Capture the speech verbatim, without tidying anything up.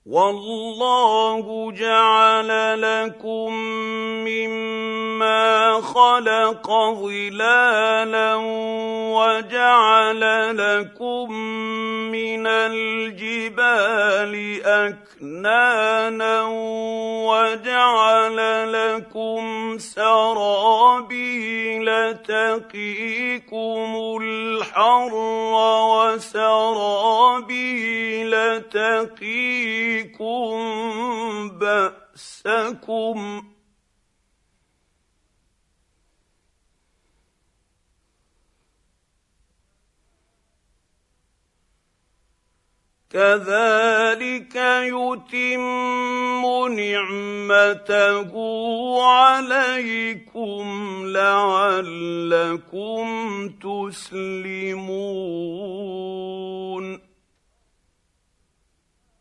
والله جعل لكم مما خلق ظلالا وجعل لكم من الجبال أكنانا وجعل لكم سرابيل تقيكم الحر وسرابيل تقيكم بأسكم كذلك يتم نعمته عليكم لعلكم تسلمون